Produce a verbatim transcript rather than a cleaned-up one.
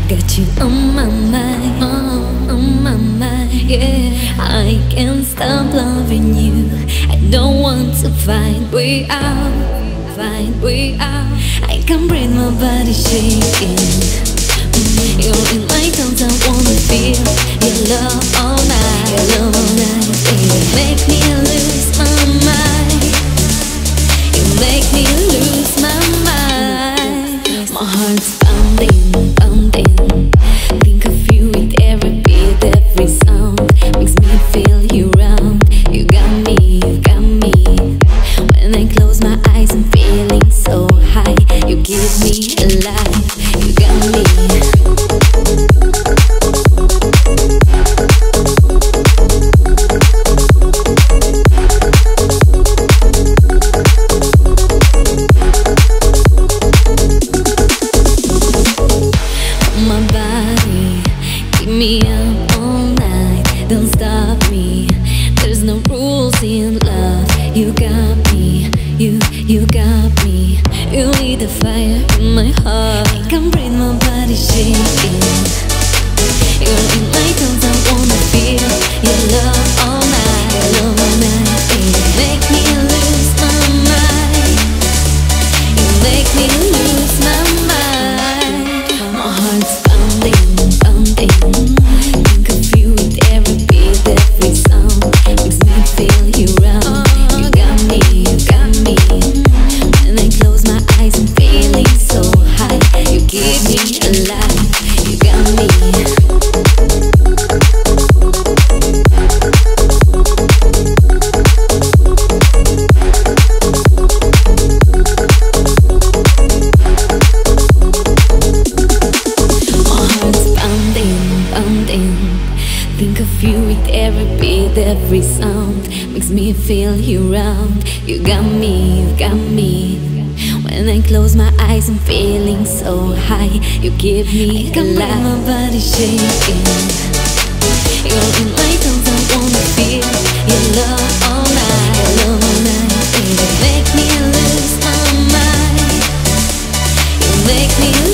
Got you on my mind, oh, on my mind, yeah. I can't stop loving you. I don't want to find way out, find way out. I can't breathe, my body shaking. Mm, you're in my thoughts, I wanna feel your love all night, your love all night, baby. Make me lose my mind. You make me lose my mind. My heart's pounding, pounding. Think of you with every beat, every sound. Makes me feel you round. You got me, you got me. When I close my eyes, I'm feeling so high. You give me a life. You got me. My body, keep me up all night. Don't stop me. There's no rules in love. You got me, you, you got me. You lit the fire in my heart. I can't breathe, my body shaking. You're in my thoughts, I wanna feel your love all night, your love all night. You make me lose my mind. You make me lose my mind. My heart's pounding, pounding. Think of you with every beat, every sound. Makes me feel you round. You got me, you got me. When I close my eyes, I'm feeling so high. You give me a life. You got me. Think of you with every beat, every sound. Makes me feel you round. You got me, you got me. When I close my eyes, I'm feeling so high. You give me I can a life. My body shaking. You're in my thoughts, I wanna feel your love all night, your love all night. Baby, make me lose my mind. You make me